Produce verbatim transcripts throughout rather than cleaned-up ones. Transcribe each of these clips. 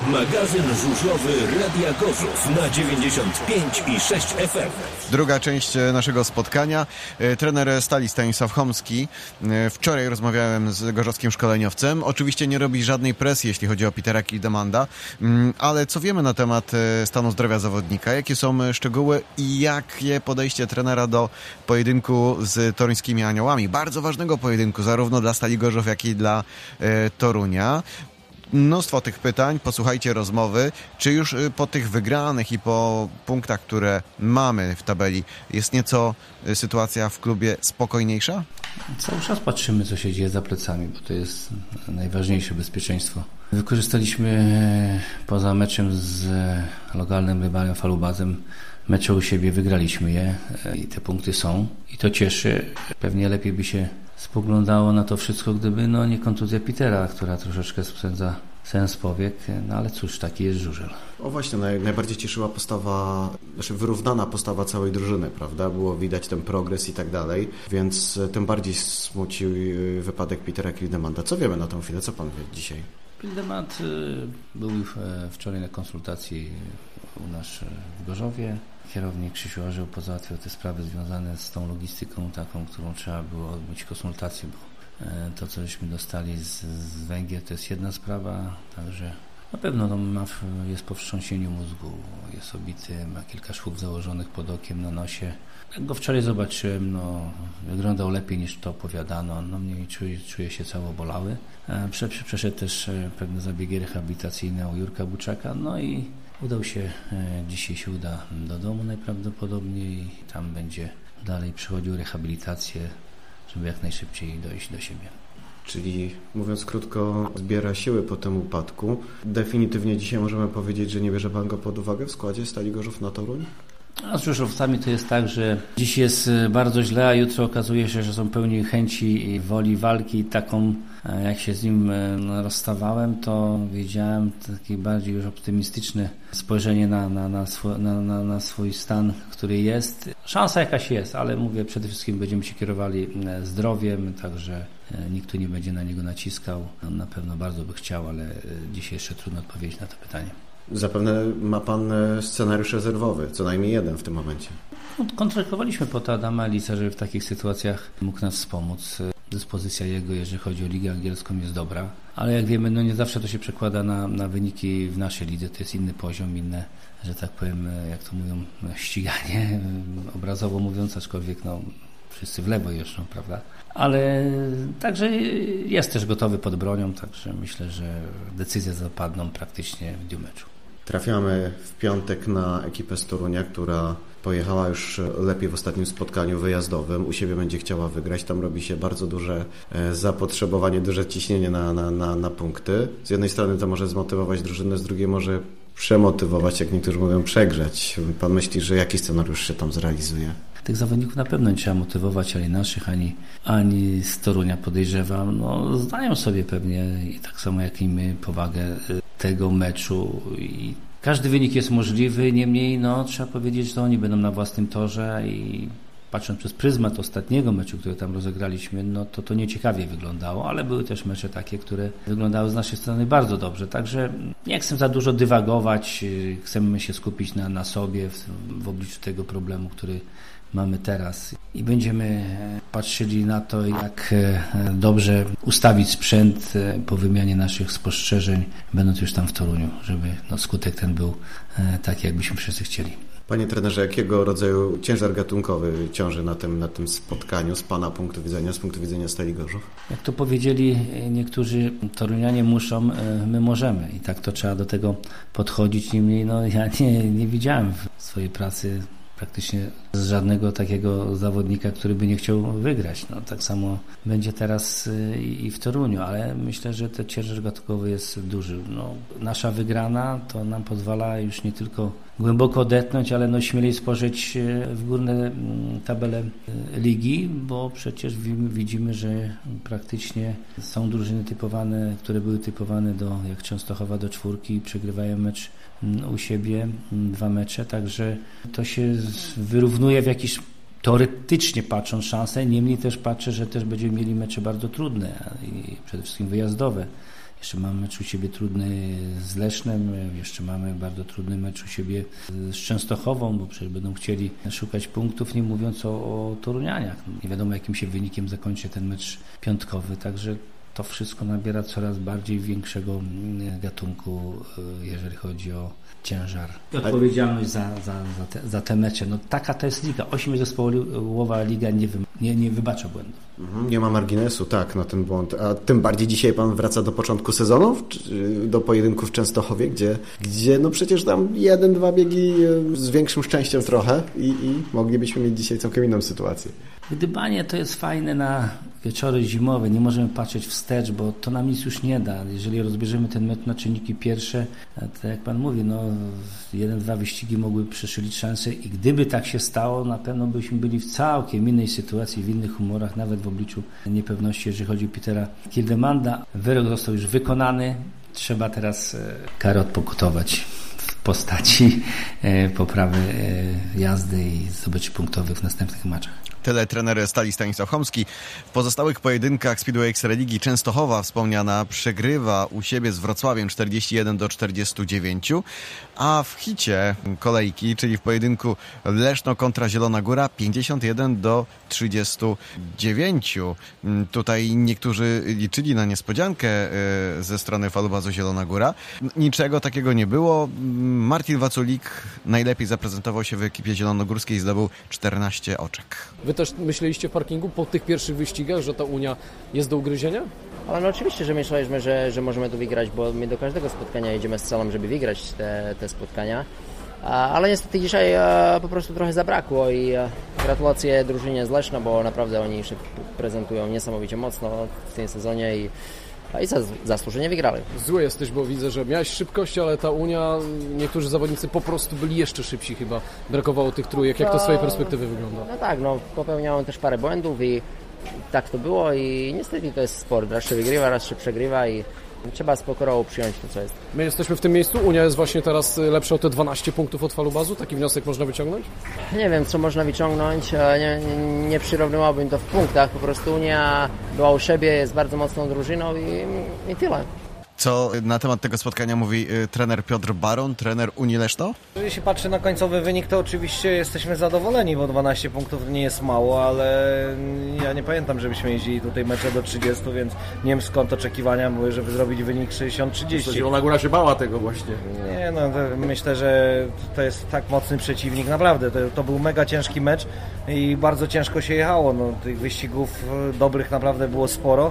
Magazyn żużlowy Radia Gorzów na dziewięćdziesiąt pięć i sześć F M. Druga część naszego spotkania. Trener Stali Stanisław Chomski. Wczoraj rozmawiałem z gorzowskim szkoleniowcem. Oczywiście nie robi żadnej presji, jeśli chodzi o Petera Kildemanda, ale co wiemy na temat stanu zdrowia zawodnika? Jakie są szczegóły i jakie podejście trenera do pojedynku z toruńskimi Aniołami? Bardzo ważnego pojedynku, zarówno dla Stali Gorzów, jak i dla Torunia. Mnóstwo tych pytań, posłuchajcie rozmowy. Czy już po tych wygranych i po punktach, które mamy w tabeli, jest nieco sytuacja w klubie spokojniejsza? Cały czas patrzymy, co się dzieje za plecami, bo to jest najważniejsze bezpieczeństwo. Wykorzystaliśmy poza meczem z lokalnym rywalem Falubazem mecze u siebie, wygraliśmy je i te punkty są i to cieszy. Pewnie lepiej by się spoglądało na to wszystko, gdyby no nie kontuzja Petera, która troszeczkę spędza sens powiek, no ale cóż, taki jest żużel. O właśnie, naj, najbardziej cieszyła postawa, znaczy wyrównana postawa całej drużyny, prawda? Było widać ten progres i tak dalej, więc tym bardziej smucił wypadek Petera Kildemanda. Co wiemy na tę chwilę? Co pan wie dzisiaj? Kildemand był wczoraj na konsultacji u nas w Gorzowie. Kierownik Krzysiu Orzeł pozałatwiał te sprawy związane z tą logistyką taką, którą trzeba było odbyć konsultację, bo to, cośmy dostali z, z Węgier, to jest jedna sprawa, także na pewno no, ma, jest po wstrząsieniu mózgu, jest obity, ma kilka szwów założonych pod okiem, na nosie. Jak go wczoraj zobaczyłem, no, wyglądał lepiej niż to opowiadano, no mnie czuje, czuje się cało bolały. Prze, przeszedł też pewne zabiegi rehabilitacyjne u Jurka Buczaka, no i udał się, dzisiaj się uda do domu najprawdopodobniej i tam będzie dalej przechodził rehabilitację, żeby jak najszybciej dojść do siebie. Czyli, mówiąc krótko, zbiera siły po tym upadku. Definitywnie dzisiaj możemy powiedzieć, że nie bierze pan go pod uwagę w składzie Stali Gorzów na Toruń? A z żużlowcami to jest tak, że dziś jest bardzo źle, a jutro okazuje się, że są pełni chęci i woli walki. Taką, jak się z nim rozstawałem, to wiedziałem takie bardziej już optymistyczne spojrzenie na, na, na, swój, na, na, na swój stan, który jest. Szansa jakaś jest, ale mówię, przede wszystkim będziemy się kierowali zdrowiem, także nikt tu nie będzie na niego naciskał. On na pewno bardzo by chciał, ale dzisiaj jeszcze trudno odpowiedzieć na to pytanie. Zapewne ma pan scenariusz rezerwowy, co najmniej jeden w tym momencie. Kontraktowaliśmy po to Adama Elisa, żeby w takich sytuacjach mógł nas wspomóc. Dyspozycja jego, jeżeli chodzi o ligę angielską, jest dobra, ale jak wiemy, no nie zawsze to się przekłada na, na wyniki w naszej lidze. To jest inny poziom, inne, że tak powiem, jak to mówią, ściganie, obrazowo mówiąc, aczkolwiek no, wszyscy w lewo jeżdżą, prawda? Ale także jest też gotowy pod bronią, także myślę, że decyzje zapadną praktycznie w dniu meczu. Trafiamy w piątek na ekipę z Torunia, która pojechała już lepiej w ostatnim spotkaniu wyjazdowym. U siebie będzie chciała wygrać. Tam robi się bardzo duże zapotrzebowanie, duże ciśnienie na, na, na, na punkty. Z jednej strony to może zmotywować drużynę, z drugiej może przemotywować, jak niektórzy mówią, przegrzać. Pan myśli, że jaki scenariusz się tam zrealizuje? Tych zawodników na pewno nie trzeba motywować, ani naszych, ani, ani z Torunia, podejrzewam. No, znają sobie pewnie i tak samo jak i my powagę tego meczu i każdy wynik jest możliwy, niemniej no, trzeba powiedzieć, że oni będą na własnym torze i patrząc przez pryzmat ostatniego meczu, który tam rozegraliśmy, no to to nieciekawie wyglądało, ale były też mecze takie, które wyglądały z naszej strony bardzo dobrze, także nie chcę za dużo dywagować, chcemy się skupić na, na sobie w, w obliczu tego problemu, który mamy teraz i będziemy patrzyli na to, jak dobrze ustawić sprzęt po wymianie naszych spostrzeżeń, będąc już tam w Toruniu, żeby no, skutek ten był taki, jakbyśmy wszyscy chcieli. Panie trenerze, jakiego rodzaju ciężar gatunkowy ciąży na tym, na tym spotkaniu z pana punktu widzenia, z punktu widzenia Stali Gorzów? Jak to powiedzieli niektórzy, Torunianie muszą, my możemy i tak to trzeba do tego podchodzić. Niemniej no, ja nie, nie widziałem w swojej pracy praktycznie z żadnego takiego zawodnika, który by nie chciał wygrać. No, tak samo będzie teraz i w Toruniu, ale myślę, że ten ciężar gatunkowy jest duży. No, nasza wygrana to nam pozwala już nie tylko głęboko odetchnąć, ale no śmielej spojrzeć w górne tabele ligi, bo przecież widzimy, że praktycznie są drużyny typowane, które były typowane do, jak Częstochowa, do czwórki i przegrywają mecz u siebie, dwa mecze, także to się wyrównuje w jakiś, teoretycznie patrząc, szansę, niemniej też patrzę, że też będziemy mieli mecze bardzo trudne i przede wszystkim wyjazdowe. Jeszcze mamy mecz u siebie trudny z Lesznem, jeszcze mamy bardzo trudny mecz u siebie z Częstochową, bo przecież będą chcieli szukać punktów, nie mówiąc o, o Torunianiach. Nie wiadomo, jakim się wynikiem zakończy ten mecz piątkowy, także to wszystko nabiera coraz bardziej większego gatunku, jeżeli chodzi o ciężar. Odpowiedzialność za, za, za, te, za te mecze. No, taka to jest liga. Ośmiozespołowa liga nie, wy, nie, nie wybacza błędów. Nie ma marginesu, tak, na ten błąd. A tym bardziej dzisiaj pan wraca do początku sezonu, do pojedynków w Częstochowie, gdzie, gdzie no przecież tam jeden, dwa biegi z większym szczęściem trochę i, i moglibyśmy mieć dzisiaj całkiem inną sytuację. Gdybanie to jest fajne na wieczory zimowe, nie możemy patrzeć wstecz, bo to nam nic już nie da. Jeżeli rozbierzemy ten mecz na czynniki pierwsze, to jak pan mówi, no jeden, dwa wyścigi mogły przeszylić szanse i gdyby tak się stało, na pewno byśmy byli w całkiem innej sytuacji, w innych humorach, nawet w obliczu niepewności, jeżeli chodzi o Petera Kildemanda. Wyrok został już wykonany, trzeba teraz karę odpokutować w postaci poprawy jazdy i zdobyczy punktowych w następnych meczach. Tyle trener Stali Stanisław Chomski. W pozostałych pojedynkach Speedway Ekstraligi Częstochowa wspomniana przegrywa u siebie z Wrocławiem czterdzieści jeden do czterdziestu dziewięciu, a w hicie kolejki, czyli w pojedynku Leszno kontra Zielona Góra pięćdziesiąt jeden do trzydziestu dziewięciu. Tutaj niektórzy liczyli na niespodziankę ze strony falubazu Zielona Góra. Niczego takiego nie było. Martin Waculik najlepiej zaprezentował się w ekipie zielonogórskiej i zdobył czternaście oczek. Wy też myśleliście w parkingu po tych pierwszych wyścigach, że ta Unia jest do ugryzienia? Ale no oczywiście, że myśleliśmy, że, że możemy tu wygrać, bo my do każdego spotkania jedziemy z celem, żeby wygrać te, te spotkania. Ale niestety dzisiaj po prostu trochę zabrakło i gratulacje drużynie z Leszna, bo naprawdę oni się prezentują niesamowicie mocno w tym sezonie i i zasłużenie wygrali. Zły jesteś, bo widzę, że miałeś szybkość, ale ta Unia, niektórzy zawodnicy po prostu byli jeszcze szybsi chyba. Brakowało tych trójek. Jak to z twojej perspektywy wygląda? No tak, no popełniałem też parę błędów i tak to było i niestety to jest sport. Raz się wygrywa, raz się przegrywa i trzeba z pokorą przyjąć to, co jest. My jesteśmy w tym miejscu. Unia jest właśnie teraz lepsza o te dwanaście punktów od falubazu. Taki wniosek można wyciągnąć? Nie wiem, co można wyciągnąć. Nie, nie, nie przyrównywałbym to w punktach. Po prostu Unia była u siebie, jest bardzo mocną drużyną i, i tyle. Co na temat tego spotkania mówi y, trener Piotr Baron, trener Unii Leszno? Jeżeli się patrzy na końcowy wynik, to oczywiście jesteśmy zadowoleni, bo dwanaście punktów nie jest mało, ale ja nie pamiętam, żebyśmy jeździli tutaj mecze do trzydziestu, więc nie wiem skąd oczekiwania były, żeby zrobić wynik sześćdziesiąt trzydzieści. Zielona Góra się bała tego właśnie. Nie, no myślę, że to jest tak mocny przeciwnik, naprawdę. To, to był mega ciężki mecz i bardzo ciężko się jechało. No, tych wyścigów dobrych naprawdę było sporo.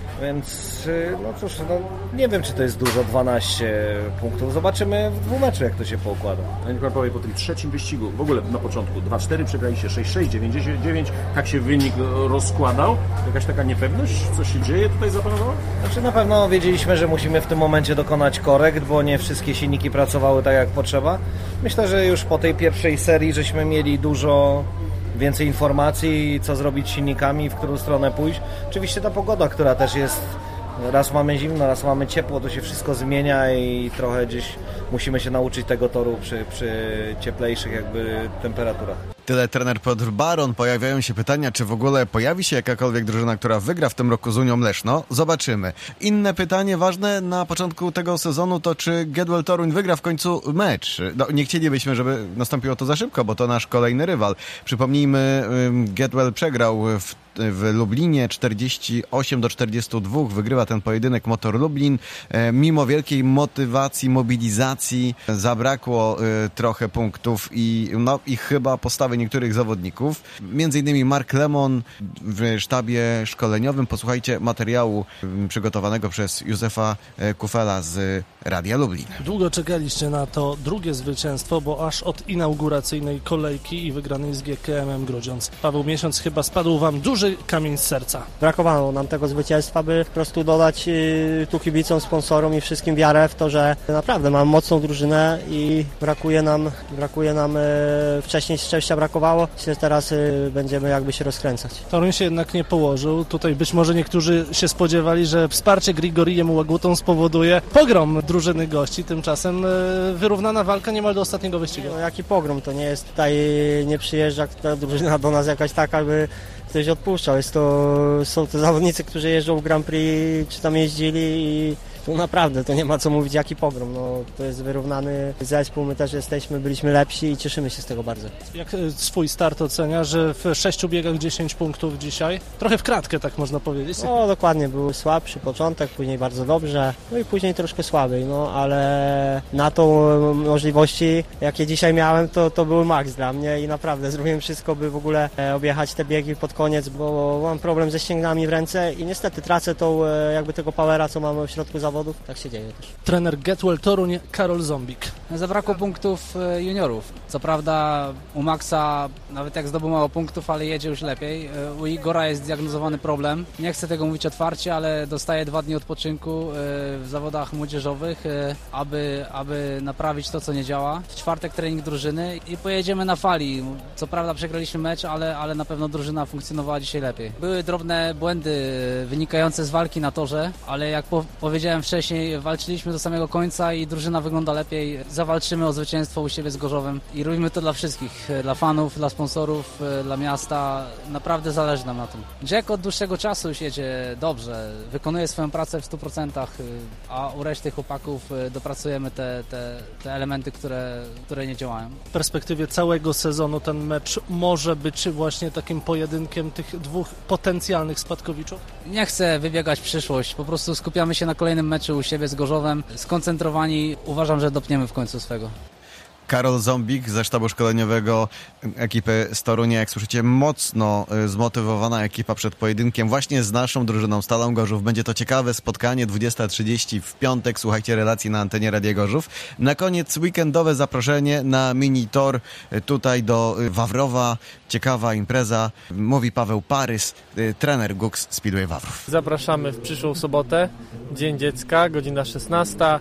Więc no cóż, no, nie wiem, czy to jest dużo, dwanaście punktów. Zobaczymy w dwóch meczu, jak to się poukłada. Ja nie powie, po tym trzecim wyścigu, w ogóle na początku dwa cztery, przegraliście sześć sześć, dziewięćdziesiąt dziewięć, tak się wynik rozkładał. Jakaś taka niepewność, co się dzieje tutaj zapanowała? Znaczy na pewno wiedzieliśmy, że musimy w tym momencie dokonać korekt, bo nie wszystkie silniki pracowały tak, jak potrzeba. Myślę, że już po tej pierwszej serii żeśmy mieli dużo więcej informacji, co zrobić z silnikami, w którą stronę pójść. Oczywiście ta pogoda, która też jest, raz mamy zimno, raz mamy ciepło, to się wszystko zmienia i trochę gdzieś musimy się nauczyć tego toru przy, przy cieplejszych jakby temperaturach. Tyle trener Piotr Baron. Pojawiają się pytania, czy w ogóle pojawi się jakakolwiek drużyna, która wygra w tym roku z Unią Leszno. Zobaczymy. Inne pytanie ważne na początku tego sezonu to, czy Getwell Toruń wygra w końcu mecz. No, nie chcielibyśmy, żeby nastąpiło to za szybko, bo to nasz kolejny rywal. Przypomnijmy, Getwell przegrał w w Lublinie czterdzieści osiem do czterdziestu dwóch. Wygrywa ten pojedynek Motor Lublin. Mimo wielkiej motywacji, mobilizacji zabrakło trochę punktów i, no, i chyba postawy niektórych zawodników. Między innymi Mark Lemon w sztabie szkoleniowym. Posłuchajcie materiału przygotowanego przez Józefa Kufela z Radia Lublin. Długo czekaliście na to drugie zwycięstwo, bo aż od inauguracyjnej kolejki i wygranej z G K M-em Grudziądz. Paweł Miesiąc, chyba spadł wam duży kamień z serca. Brakowało nam tego zwycięstwa, by po prostu dodać y, tu kibicom, sponsorom i wszystkim wiarę w to, że naprawdę mamy mocną drużynę i brakuje nam, brakuje nam y, wcześniej szczęścia brakowało, więc teraz y, będziemy jakby się rozkręcać. Toruń się jednak nie położył. Tutaj być może niektórzy się spodziewali, że wsparcie Grigoriemu Łagutą spowoduje pogrom drużyny gości. Tymczasem y, wyrównana walka niemal do ostatniego wyścigu. No, jaki pogrom? To nie jest tutaj, nie przyjeżdża ta drużyna do nas jakaś taka, by ktoś odpuszczał. Jest to, są to zawodnicy, którzy jeżdżą w Grand Prix, czy tam jeździli i Tu naprawdę, to nie ma co mówić jaki pogrom, no to jest wyrównany zespół, my też jesteśmy, byliśmy lepsi i cieszymy się z tego bardzo. Jak swój start ocenia, że w sześciu biegach dziesięć punktów dzisiaj? Trochę w kratkę, tak można powiedzieć. No dokładnie, był słabszy początek, później bardzo dobrze, no i później troszkę słabiej, no ale na tą możliwości, jakie dzisiaj miałem, to, to był maks dla mnie i naprawdę zrobiłem wszystko, by w ogóle objechać te biegi pod koniec, bo mam problem ze ścięgnami w ręce i niestety tracę tą, jakby tego powera, co mamy w środku zawodów, tak się dzieje też. Trener Getwell Toruń, Karol Zombik. Zabrakło punktów juniorów. Co prawda u Maxa nawet jak zdobył mało punktów, ale jedzie już lepiej. U Igora jest zdiagnozowany problem. Nie chcę tego mówić otwarcie, ale dostaje dwa dni odpoczynku w zawodach młodzieżowych, aby, aby naprawić to, co nie działa. W czwartek trening drużyny i pojedziemy na fali. Co prawda przegraliśmy mecz, ale, ale na pewno drużyna funkcjonowała dzisiaj lepiej. Były drobne błędy wynikające z walki na torze, ale jak po, powiedziałem wcześniej, walczyliśmy do samego końca i drużyna wygląda lepiej. Zawalczymy o zwycięstwo u siebie z Gorzowem i robimy to dla wszystkich, dla fanów, dla sponsorów, dla miasta. Naprawdę zależy nam na tym. Jack od dłuższego czasu już jedzie dobrze, wykonuje swoją pracę w stu procentach, a u reszty chłopaków dopracujemy te, te, te elementy, które, które nie działają. W perspektywie całego sezonu ten mecz może być właśnie takim pojedynkiem tych dwóch potencjalnych spadkowiczów? Nie chcę wybiegać w przyszłość, po prostu skupiamy się na kolejnym meczu u siebie z Gorzowem. Skoncentrowani, uważam, że dopniemy w końcu swego. Karol Zombik ze sztabu szkoleniowego ekipy z Torunia. Jak słyszycie, mocno zmotywowana ekipa przed pojedynkiem właśnie z naszą drużyną Stalą Gorzów. Będzie to ciekawe spotkanie, dwudziesta trzydzieści w piątek. Słuchajcie relacji na antenie Radia Gorzów. Na koniec weekendowe zaproszenie na mini tor tutaj do Wawrowa. Ciekawa impreza. Mówi Paweł Parys, trener Guks Speedway Wawrów. Zapraszamy w przyszłą sobotę, Dzień Dziecka, godzina szesnasta.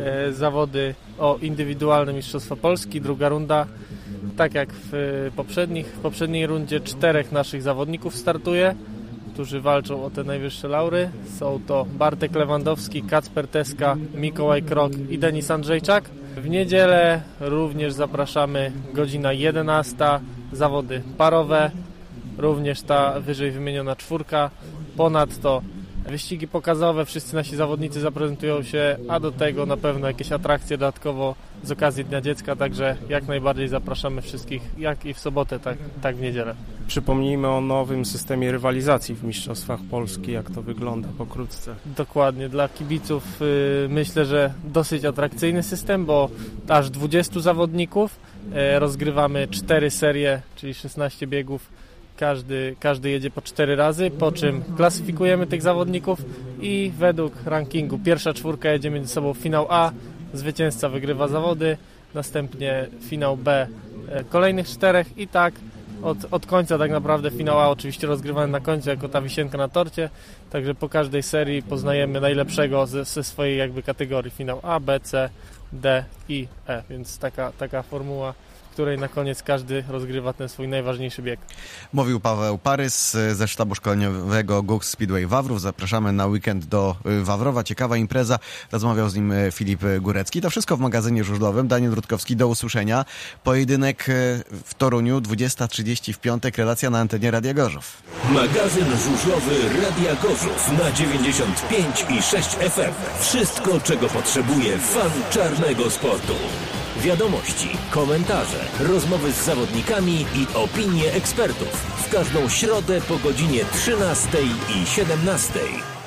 Zawody o indywidualne Mistrzostwa Polski, druga runda. Tak jak w poprzednich, w poprzedniej rundzie czterech naszych zawodników startuje, którzy walczą o te najwyższe laury. Są to Bartek Lewandowski, Kacper Teska, Mikołaj Krok i Denis Andrzejczak. W niedzielę również zapraszamy, godzina jedenasta, zawody parowe, również ta wyżej wymieniona czwórka. Ponadto wyścigi pokazowe, wszyscy nasi zawodnicy zaprezentują się, a do tego na pewno jakieś atrakcje dodatkowo z okazji Dnia Dziecka, także jak najbardziej zapraszamy wszystkich, jak i w sobotę, tak, tak w niedzielę. Przypomnijmy o nowym systemie rywalizacji w Mistrzostwach Polski, jak to wygląda pokrótce. Dokładnie, dla kibiców yy, myślę, że dosyć atrakcyjny system, bo aż dwudziestu zawodników, yy, rozgrywamy cztery serie, czyli szesnaście biegów. Każdy, każdy jedzie po cztery razy, po czym klasyfikujemy tych zawodników i według rankingu pierwsza czwórka jedzie między sobą finał A, zwycięzca wygrywa zawody, następnie finał B kolejnych czterech i tak od, od końca tak naprawdę finał A oczywiście rozgrywany na końcu jako ta wisienka na torcie, także po każdej serii poznajemy najlepszego ze, ze swojej jakby kategorii, finał A, B, C, D i E, więc taka, taka formuła, w której na koniec każdy rozgrywa ten swój najważniejszy bieg. Mówił Paweł Parys ze sztabu szkoleniowego Guks Speedway Wawrów. Zapraszamy na weekend do Wawrowa. Ciekawa impreza. Rozmawiał z nim Filip Górecki. To wszystko w magazynie żużlowym. Daniel Rutkowski, do usłyszenia. Pojedynek w Toruniu, dwudziesta trzydzieści w piątek. Relacja na antenie Radia Gorzów. Magazyn żużlowy Radia Gorzów na dziewięćdziesiąt pięć i sześć F M. Wszystko, czego potrzebuje fan czarnego sportu. Wiadomości, komentarze, rozmowy z zawodnikami i opinie ekspertów. W każdą środę po godzinie trzynastej i siedemnastej.